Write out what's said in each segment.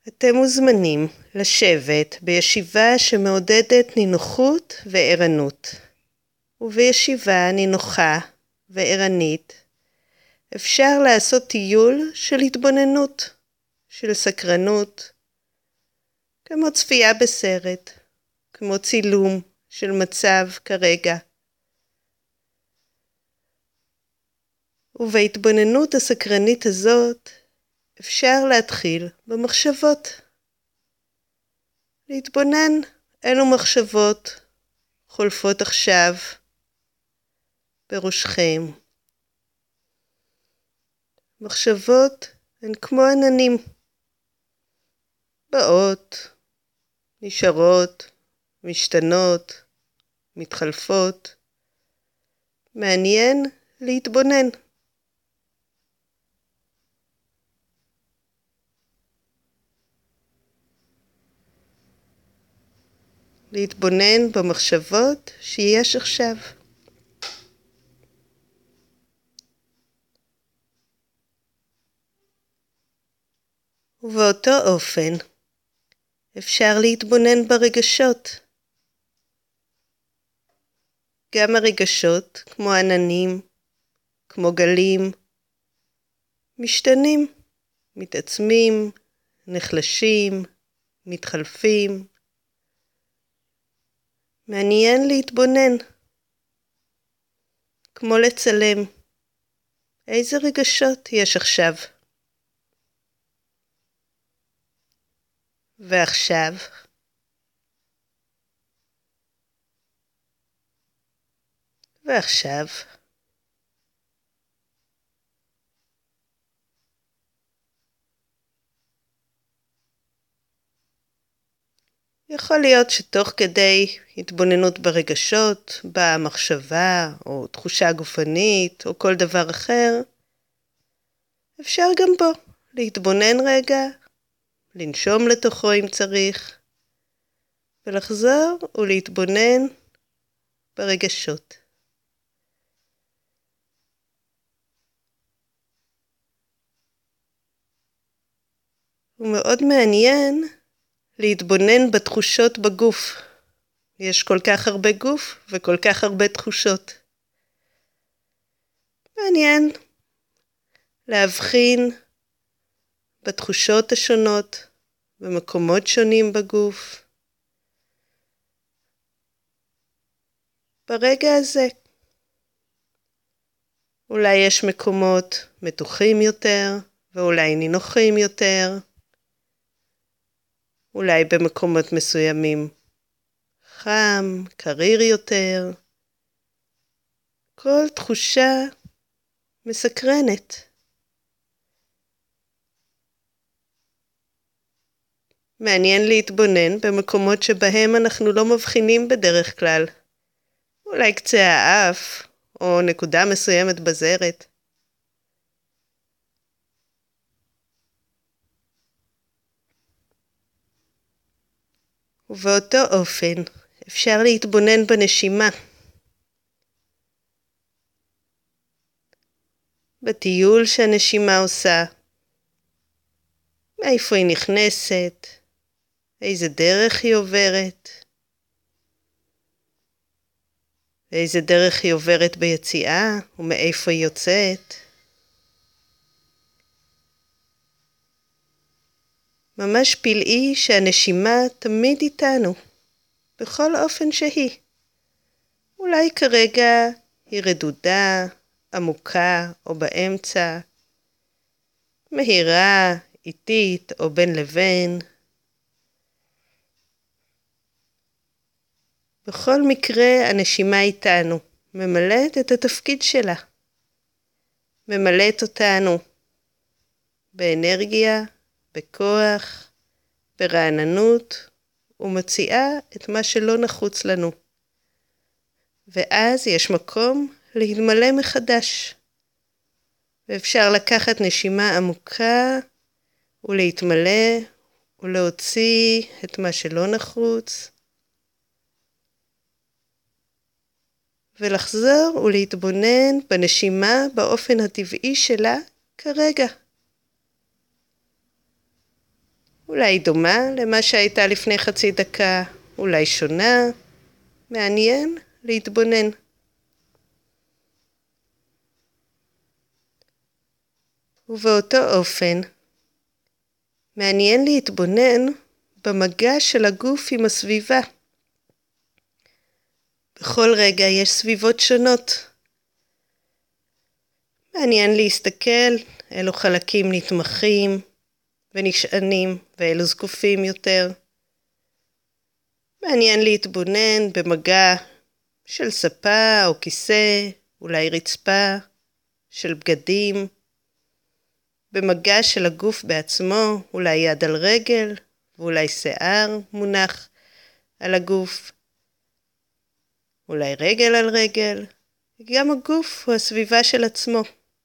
אתם מוזמנים לשבת בישיבה שמעודדת נינוחות וערנות. ובישיבה נינוחה וערנית אפשר לעשות טיול של התבוננות, של סקרנות, כמו צפייה בסרט, כמו צילום של מצב כרגע. ובהתבוננות הסקרנית הזאת אפשר להתחיל במחשבות. להתבונן אילו מחשבות חולפות עכשיו בראשכם. מחשבות הן כמו עננים. באות, נשארות, משתנות, מתחלפות. מעניין להתבונן. להתבונן במחשבות שיש עכשיו. ובאותו אופן אפשר להתבונן ברגשות. גם הרגשות, כמו עננים, כמו גלים, משתנים, מתעצמים, נחלשים, מתחלפים. מעניין להתבונן, כמו לצלם. איזה רגשות יש עכשיו? ועכשיו? ועכשיו? יכול להיות שתוך כדי התבוננות ברגשות, באה מחשבה או תחושה גופנית או כל דבר אחר, אפשר גם בו להתבונן רגע, לנשום לתוכו אם צריך, ולחזור ולהתבונן ברגשות. ומאוד מעניין להתבונן בתחושות בגוף. יש כל כך הרבה גוף וכל כך הרבה תחושות. מעניין להבחין בתחושות השונות, במקומות שונים בגוף. ברגע הזה, אולי יש מקומות מתוחים יותר, ואולי נינוחים יותר. אולי במקומות מסוימים חם, קריר יותר. כל תחושה מסקרנת. מעניין להתבונן במקומות שבהם אנחנו לא מבחינים בדרך כלל. אולי קצה האף, או נקודה מסוימת בזרת. ובאותו אופן אפשר להתבונן בנשימה. בטיול שהנשימה עושה. מאיפה היא נכנסת? איזה דרך היא עוברת? ואיזה דרך היא עוברת ביציאה? ומאיפה היא יוצאת? ממש פלאי שהנשימה תמיד איתנו, בכל אופן שהיא. אולי כרגע היא רדודה, עמוקה או באמצע, מהירה, איטית או בין לבין. בכל מקרה הנשימה איתנו, ממלאת את התפקיד שלה. ממלאת אותנו באנרגיה, בכוח, ברעננות, ומציעה את מה שלא נחוץ לנו. ואז יש מקום להתמלא מחדש. ואפשר לקחת נשימה עמוקה ולהתמלא ולהוציא את מה שלא נחוץ. ולחזור ולהתבונן בנשימה באופן הטבעי שלה כרגע. אולי דומה למה שהייתה לפני חצי דקה, אולי שונה. מעניין להתבונן. ובאותו אופן, מעניין להתבונן במגע של הגוף עם הסביבה. בכל רגע יש סביבות שונות. מעניין להסתכל אילו חלקים נתמכים ונשענים ואילו זקופים יותר. מעניין להתבונן במגע של ספה או כיסא, אולי רצפה, של בגדים. במגע של הגוף בעצמו, אולי יד על רגל, ואולי שיער מונח על הגוף. אולי רגל על רגל. גם הגוף הוא הסביבה של עצמו.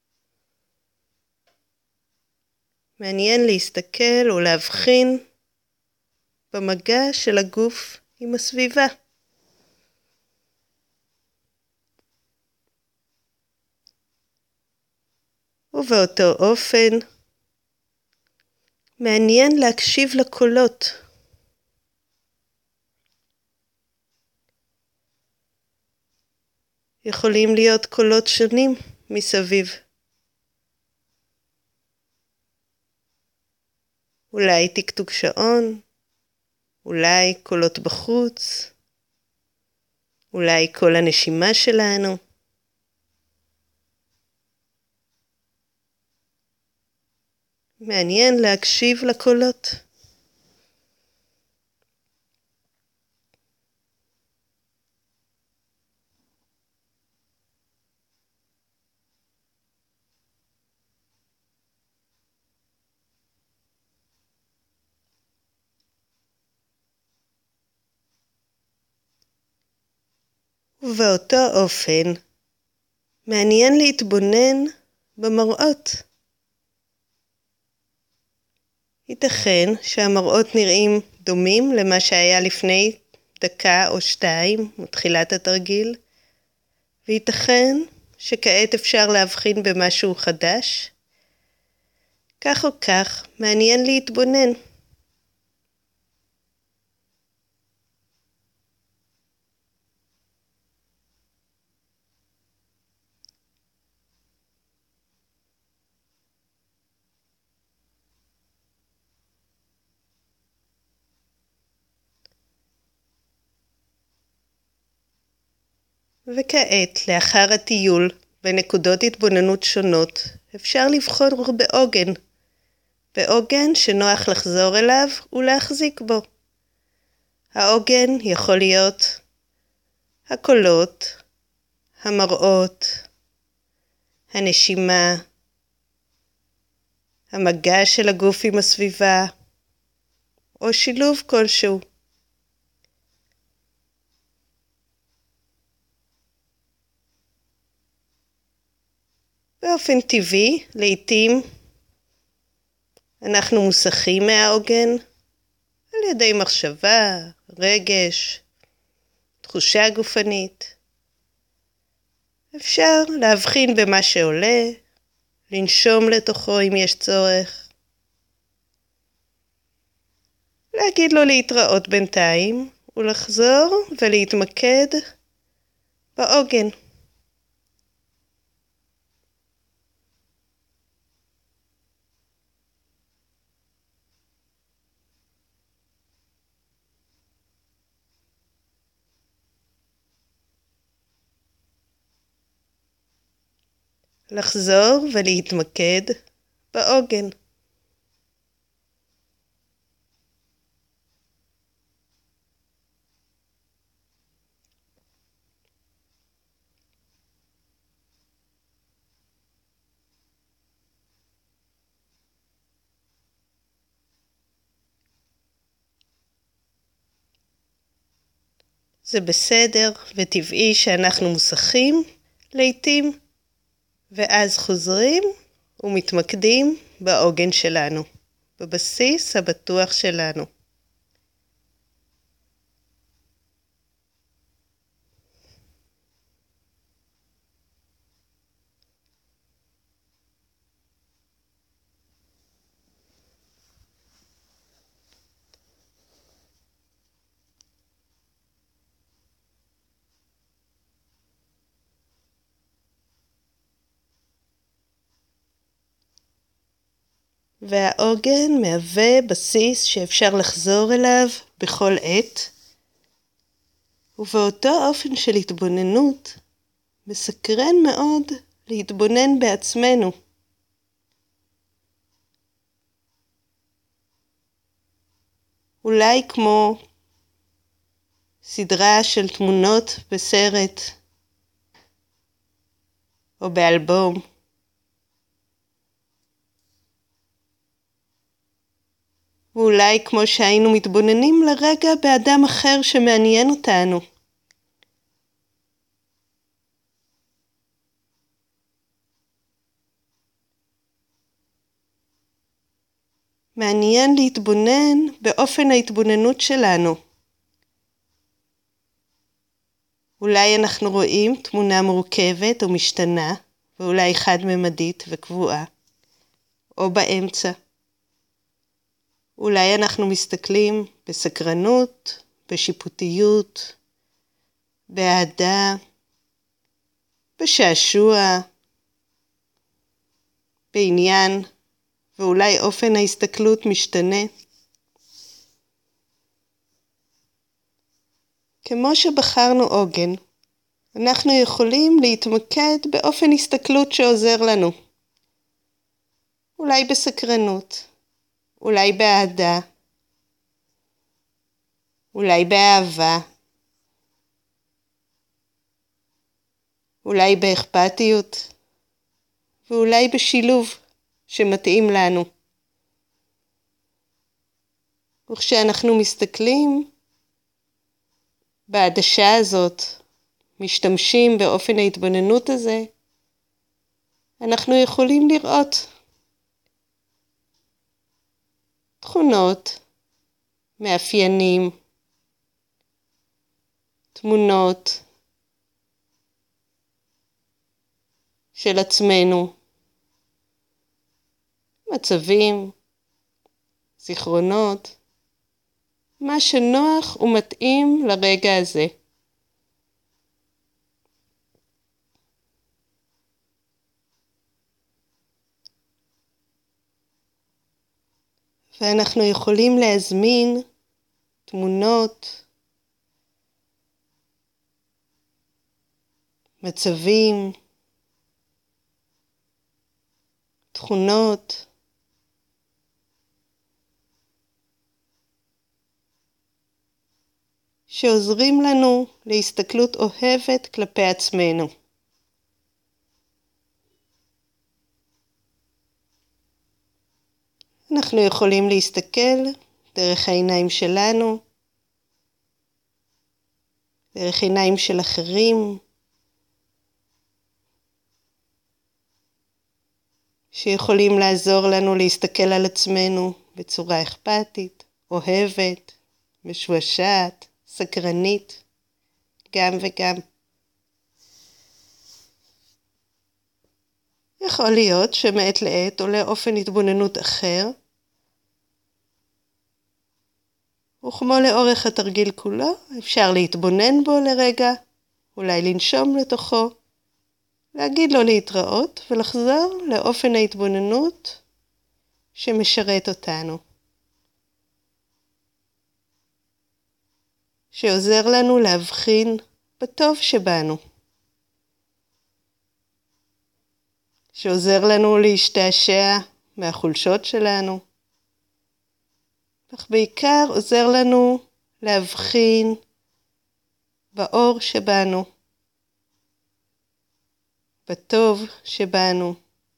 מעניין להסתכל או להבחין במגע של הגוף עם הסביבה. ובאותו אופן, מעניין להקשיב לקולות. יכולים להיות קולות שונים מסביב. אולי תקתוק שעון, אולי קולות בחוץ, אולי קול הנשימה שלנו. מעניין להקשיב לקולות. ובאותו אופן, מעניין להתבונן במראות. ייתכן שהמראות נראים דומים למה שהיה לפני דקה או שתיים מתחילת התרגיל, וייתכן שכעת אפשר להבחין במשהו חדש. כך או כך, מעניין להתבונן. וכעת, לאחר הטיול בנקודות התבוננות שונות, אפשר לבחור בעוגן. בעוגן שנוח לחזור אליו ולהחזיק בו. העוגן יכול להיות הקולות, המראות, הנשימה, המגע של הגוף עם הסביבה, או שילוב כלשהו. באופן טבעי, לעתים אנחנו מוסכים מהעוגן על ידי מחשבה, רגש, תחושה גופנית. אפשר להבחין במה שעולה, לנשום לתוכו אם יש צורך. להגיד לו להתראות בינתיים ולחזור ולהתמקד בעוגן. לחזור ולהתמקד בעוגן. זה בסדר וטבעי שאנחנו מוסכים לעתים, ואז חוזרים ומתמקדים בעוגן שלנו, בבסיס הבטוח שלנו. והעוגן מהווה בסיס שאפשר לחזור אליו בכל עת, ובאותו אופן של התבוננות, מסקרן מאוד להתבונן בעצמנו. אולי כמו סדרה של תמונות בסרט או באלבום. ואולי כמו שהיינו מתבוננים לרגע באדם אחר שמעניין אותנו. מעניין להתבונן באופן ההתבוננות שלנו. אולי אנחנו רואים תמונה מורכבת או משתנה, ואולי חד-ממדית וקבועה, או באמצע. אולי אנחנו מסתכלים בסקרנות, בשיפוטיות, באהדה, בשעשוע, בעניין, ואולי אופן ההסתכלות משתנה. כמו שבחרנו עוגן, אנחנו יכולים להתמקד באופן הסתכלות שעוזר לנו. אולי בסקרנות, אולי באהדה, אולי באהבה, אולי באכפתיות, ואולי בשילוב שמתאים לנו. וכשאנחנו מסתכלים בעדשה הזאת, משתמשים באופן ההתבוננות הזה, אנחנו יכולים לראות תכונות, מאפיינים, תמונות של עצמנו, מצבים, זיכרונות, מה שנוח ומתאים לרגע הזה. ואנחנו יכולים להזמין תמונות, מצבים, תכונות, שעוזרים לנו להסתכלות אוהבת כלפי עצמנו. אנחנו יכולים להסתכל דרך העיניים שלנו, דרך עיניים של אחרים, שיכולים לעזור לנו להסתכל על עצמנו בצורה אכפתית, אוהבת, משועשעת, סקרנית, גם וגם. יכול להיות שמעת לעת עולה אופן התבוננות אחר, וכמו לאורך התרגיל כולו, אפשר להתבונן בו לרגע, אולי לנשום לתוכו, להגיד לו להתראות ולחזור לאופן ההתבוננות שמשרת אותנו. שעוזר לנו להבחין בטוב שבנו. שעוזר לנו להשתעשע מהחולשות שלנו. אך בעיקר עוזר לנו להבחין באור שבנו. בטוב שבנו.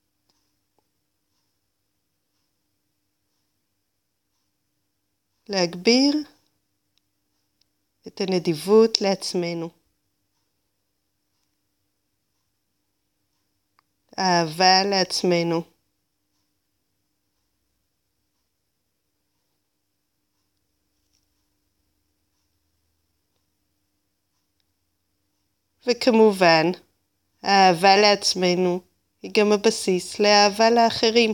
להגביר את הנדיבות לעצמנו. אהבה לעצמנו. וכמובן, האהבה לעצמנו היא גם הבסיס לאהבה לאחרים.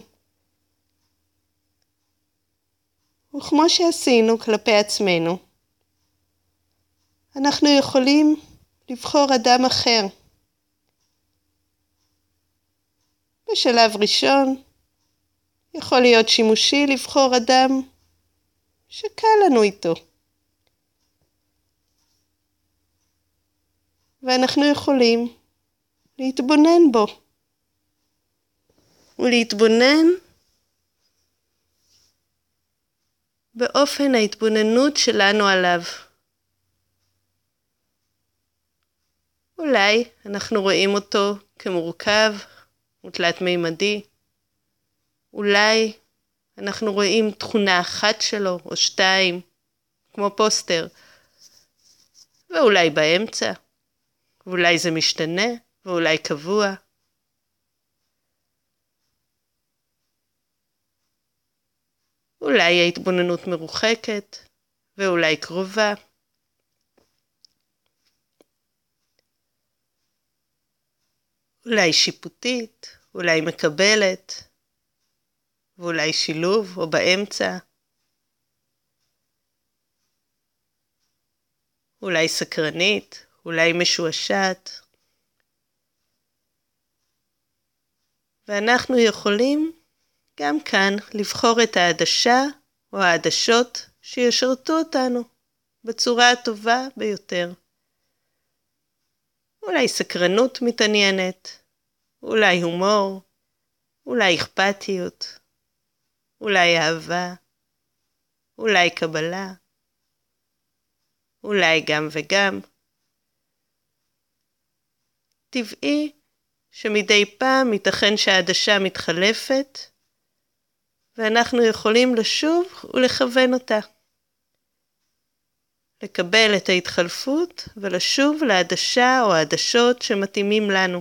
וכמו שעשינו כלפי עצמנו, אנחנו יכולים לבחור אדם אחר. בשלב ראשון, יכול להיות שימושי לבחור אדם שקל לנו איתו. ואנחנו יכולים להתבונן בו. ולהתבונן באופן ההתבוננות שלנו עליו. אולי אנחנו רואים אותו כמורכב ותלת מימדי. אולי אנחנו רואים תכונה אחת שלו או שתיים, כמו פוסטר. ואולי באמצע. ואולי זה משתנה, ואולי קבוע. אולי ההתבוננות מרוחקת, ואולי קרובה. אולי שיפוטית, אולי מקבלת, ואולי שילוב או באמצע. אולי סקרנית, אולי משועשעת. ואנחנו יכולים גם כאן לבחור את העדשה או העדשות שישרתו אותנו בצורה הטובה ביותר. אולי סקרנות מתעניינת, אולי הומור, אולי אכפתיות, אולי אהבה, אולי קבלה, אולי גם וגם. טבעי שמדי פעם ייתכן שהעדשה מתחלפת, ואנחנו יכולים לשוב ולכוון אותה. לקבל את ההתחלפות ולשוב לעדשה או העדשות שמתאימים לנו.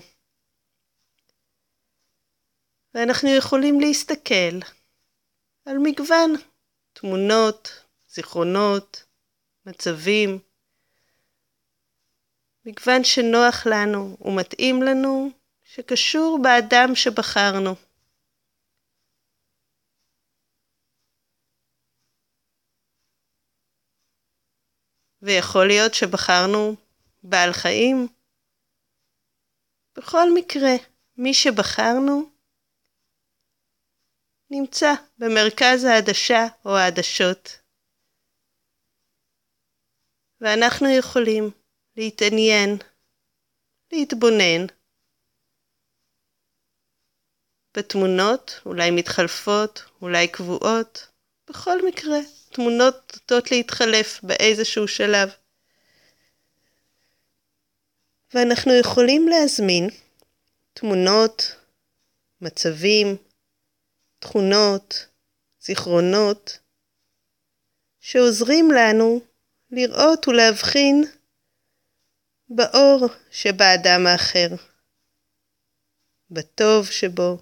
ואנחנו יכולים להסתכל על מגוון תמונות, זיכרונות, מצבים, מגוון שנוח לנו ומתאים לנו, שקשור באדם שבחרנו. ויכול להיות שבחרנו בעל חיים. בכל מקרה, מי שבחרנו נמצא במרכז העדשה או העדשות. ואנחנו יכולים להתעניין, להתבונן בתמונות, אולי מתחלפות, אולי קבועות. בכל מקרה, תמונות נוטות להתחלף באיזשהו שלב. ואנחנו יכולים להזמין תמונות, מצבים, תכונות, זיכרונות, שעוזרים לנו לראות ולהבחין באור שבאדם האחר, בטוב שבו.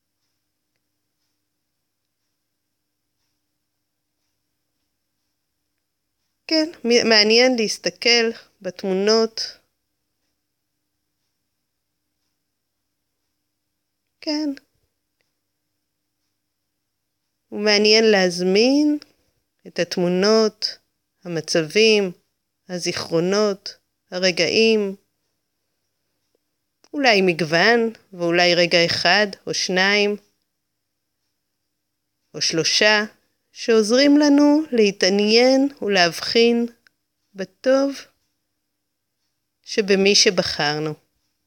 כן, מעניין להסתכל בתמונות. כן. ומעניין להזמין את התמונות, המצבים, הזיכרונות, הרגעים. אולי מגוון, ואולי רגע אחד או שניים או שלושה, שעוזרים לנו להתעניין ולהבחין בטוב שבמי שבחרנו.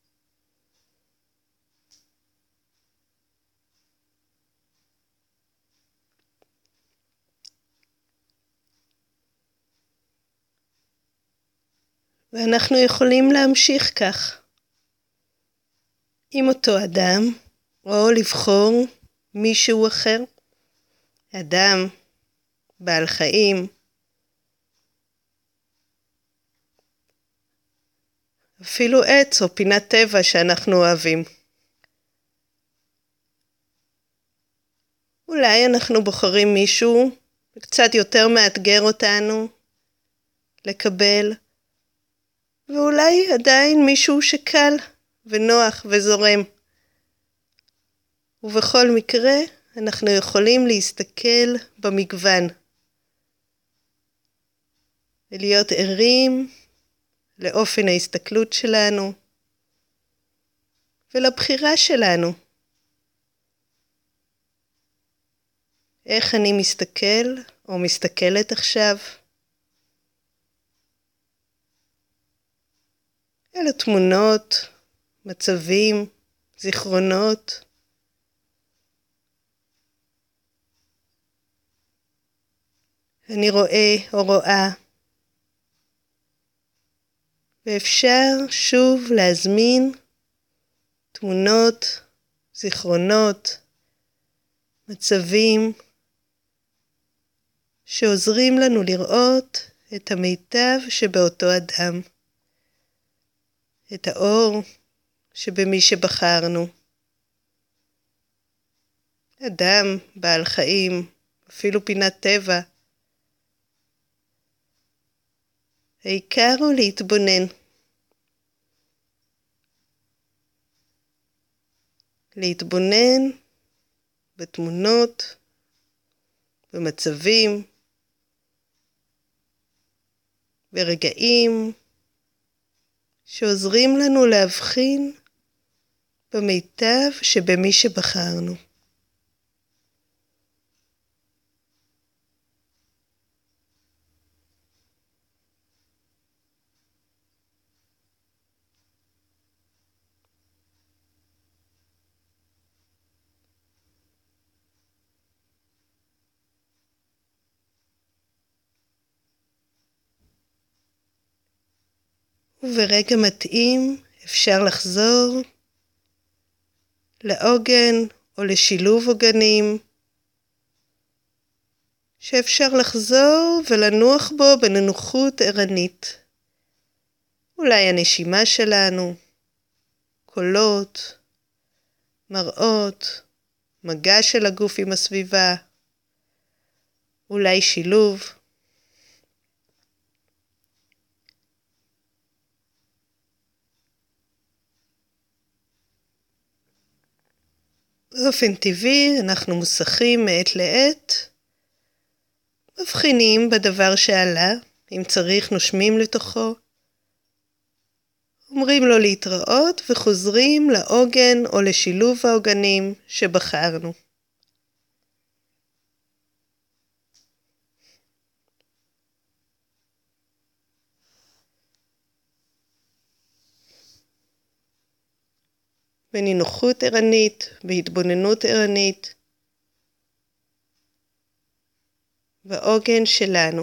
ואנחנו יכולים להמשיך כך עם אותו אדם, או לבחור מישהו אחר, אדם, בעל חיים, אפילו עץ או פינת טבע שאנחנו אוהבים. אולי אנחנו בוחרים מישהו קצת יותר מאתגר אותנו לקבל, ואולי עדיין מישהו שקל ונוח וזורם. ובכל מקרה אנחנו יכולים להסתכל במגוון, ולהיות ערים לאופן ההסתכלות שלנו ולבחירה שלנו. איך אני מסתכל או מסתכלת עכשיו על התמונות, מצבים, זיכרונות. אני רואה או רואה, ואפשר שוב להזמין תמונות, זיכרונות, מצבים שעוזרים לנו לראות את המיטב שבאותו אדם, את האור שבמי שבחרנו. אדם, בעל חיים, אפילו פינת טבע. העיקר הוא להתבונן. להתבונן בתמונות, במצבים, ברגעים שעוזרים לנו להבחין במיטב שבמי שבחרנו. וברגע מתאים אפשר לחזור לעוגן או לשילוב עוגנים, שאפשר לחזור ולנוח בו בנוחות ערנית. אולי הנשימה שלנו, קולות, מראות, מגע של הגוף עם הסביבה, אולי שילוב. באופן טבעי אנחנו מוסכים מעת לעת, מבחינים בדבר שעלה, אם צריך נושמים לתוכו, אומרים לו להתראות וחוזרים לעוגן או לשילוב העוגנים שבחרנו. בנינוחות ערנית, בהתבוננות ערנית, בעוגן שלנו.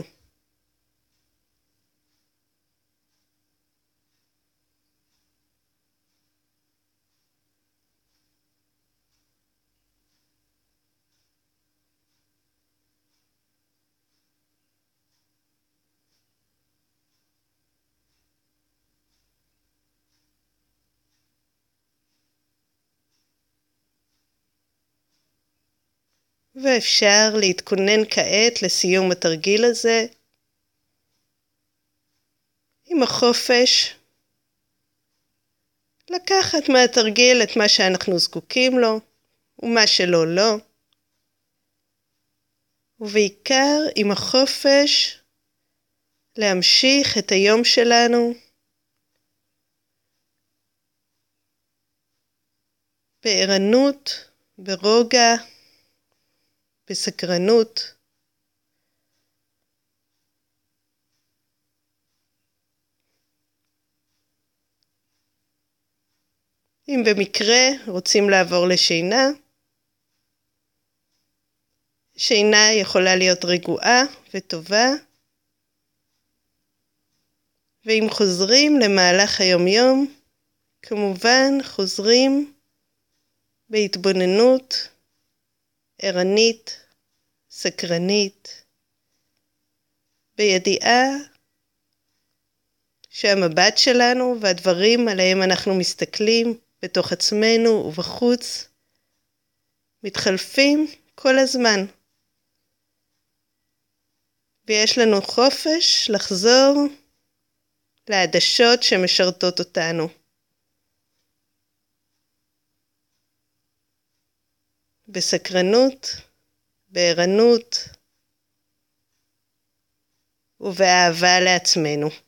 ואפשר להתכונן כעת לסיום התרגיל הזה עם החופש, לקחת מהתרגיל את מה שאנחנו זקוקים לו ומה שלא לא, ובעיקר עם החופש להמשיך את היום שלנו בערנות, ברוגע, בסקרנות. אם במקרה רוצים לעבור לשינה, שינה יכולה להיות רגועה וטובה, ואם חוזרים למהלך היום-יום, כמובן חוזרים בהתבוננות ערנית, סקרנית, בידיעה שהמבט שלנו והדברים עליהם אנחנו מסתכלים בתוך עצמנו ובחוץ מתחלפים כל הזמן. ויש לנו חופש לחזור לעדשות שמשרתות אותנו. בסקרנות, בערנות ובאהבה לעצמנו.